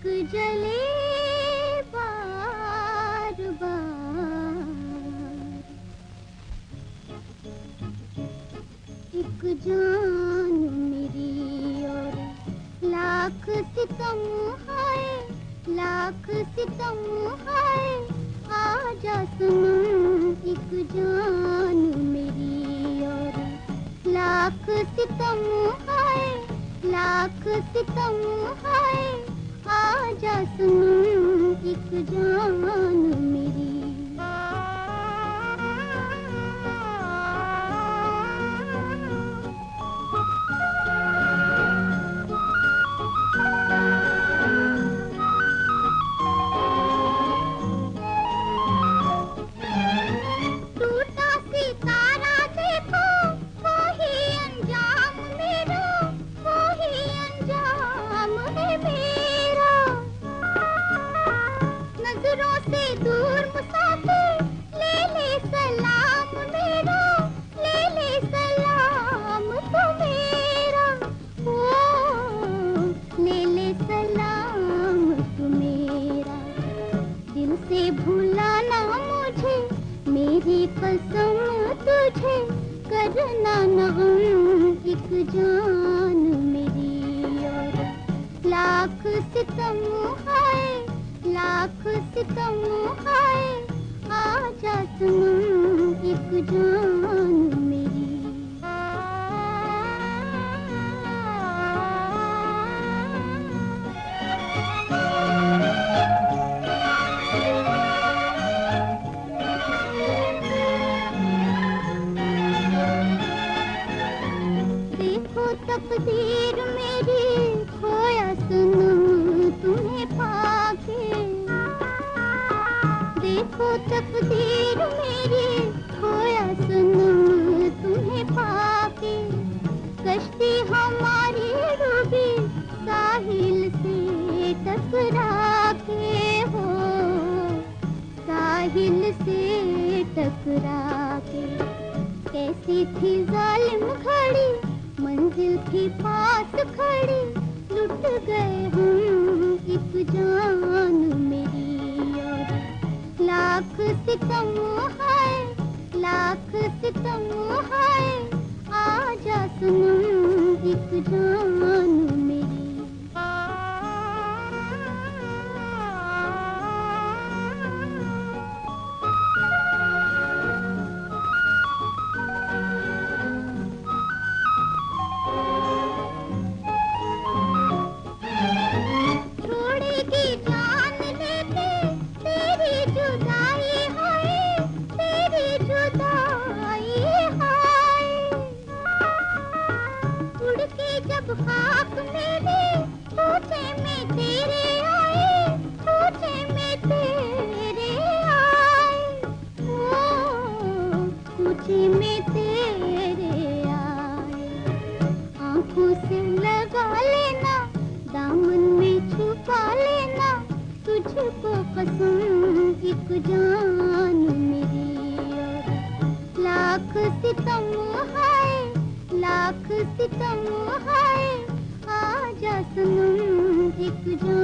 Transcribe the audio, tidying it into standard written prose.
एक जले बार बार, एक जान मेरी और लाख सितम हाय, लाख सितम हाय। आजा सनम एक जान मेरी और लाख सितम हाय, लाख सितम हाय। आजा सनम एक जान मेरी। दूर मुसाफिर ले ले सलाम मेरा, ले ले सलाम तो मेरा। ओ ले ले सलाम तो मेरा। दिल से भुलाना मुझे, मेरी कसम तुझे। करना ना एक जान मेरी और लाख सितम हाय, लाख सितम हाय। आजा सनम एक जान मेरी। देखो तकदीर मेरी, खोया सनम तुम्हें पाके। देखो तकदीर मेरी, खोया सनम तुम्हें पाके। कश्ती हमारी डूबी साहिल से टकरा के हो, साहिल से टकरा के। कैसी थी जालिम घड़ी, मंजिल थी पास खड़ी। लुट गए हम एक जान मेरी और लाख सितम हाय, लाख सितम हाय। आजा सनम एक जान मेरी। जब खाक मेरे पूछे में तेरे आए, पूछे में तेरे आए। ओ पूछे में तेरे आए। आंखों से लगा लेना, दामन में छुपा लेना। तुझको कसम एक जान मेरी और लाख सितम हाय, लाख सितम हाय। आजा सनम एक जान।